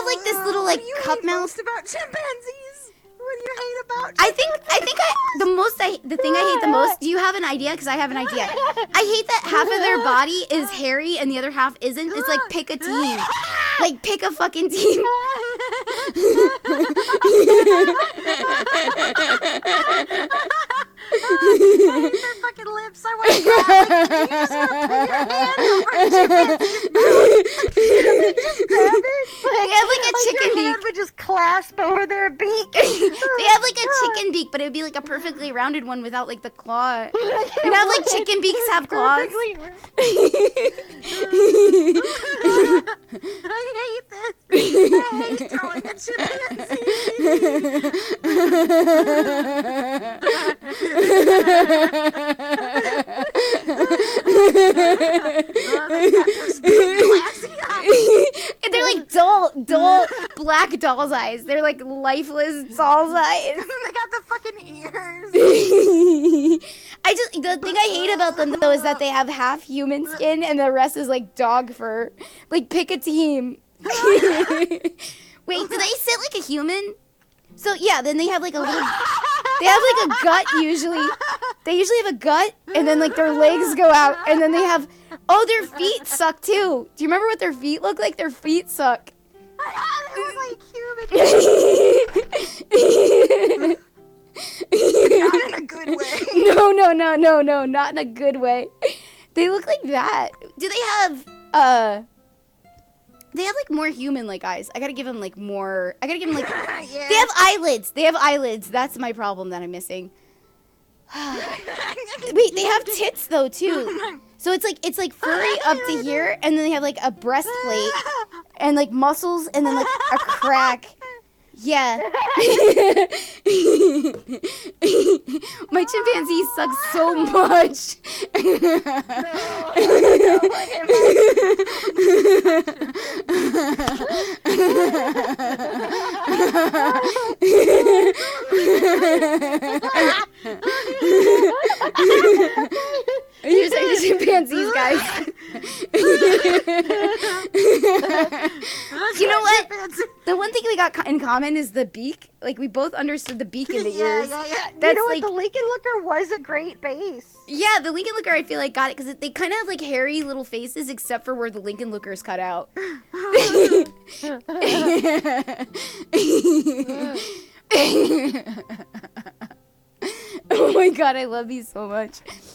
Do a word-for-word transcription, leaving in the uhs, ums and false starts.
have like this little like what do you cup hate mouth. most about chimpanzees? What do you hate about I think I think I the most I the thing I hate the most. Do you have an idea? Because I have an idea. I hate that half of their body is hairy and the other half isn't. It's like pick a team. Like pick a fucking team. I hate their fucking lips. I want to grab like, you just want to put your hand over a chimpanzee's mouth. Just grab it. They have like a Like chicken your hand beak. would just clasp over their beak. They have like a chicken beak, but it would be like a perfectly rounded one without like the claw. You know, like chicken beaks have claws. I hate this. I hate throwing at chimpanzees. Oh, they got those big glassy eyes. And they're like dull, dull black doll's eyes. They're like lifeless doll's eyes. They got the fucking ears. I just the thing I hate about them though is that they have half human skin and the rest is like dog fur. Like pick a team. Wait, do they sit like a human? So yeah, then they have like a little. They have like a gut usually. They usually have a gut, and then like their legs go out, and then they have. Oh, their feet suck too. Do you remember what their feet look like? Their feet suck. They look like human. Not in a good way. No, no, no, no, no, not in a good way. They look like that. Do they have uh? They have like more human-like eyes. I gotta give them like more. I gotta give them like. Yeah. They have eyelids. They have eyelids. That's my problem that I'm missing. Wait, they have tits though too. So it's like it's like furry up to here, and then they have like a breastplate and like muscles, and then like a crack. Yeah. My chimpanzee sucks so much. Here's our chimpanzees, guys. You know what? The one thing we got co- in common is the beak. Like, we both understood the beak in the Yeah, ears. yeah, yeah. That's you know like- what? The Lincoln Looker was a great base. Yeah, the Lincoln Looker, I feel like, got it because they kind of have like hairy little faces, except for where the Lincoln Looker is cut out. Oh my god, I love these so much.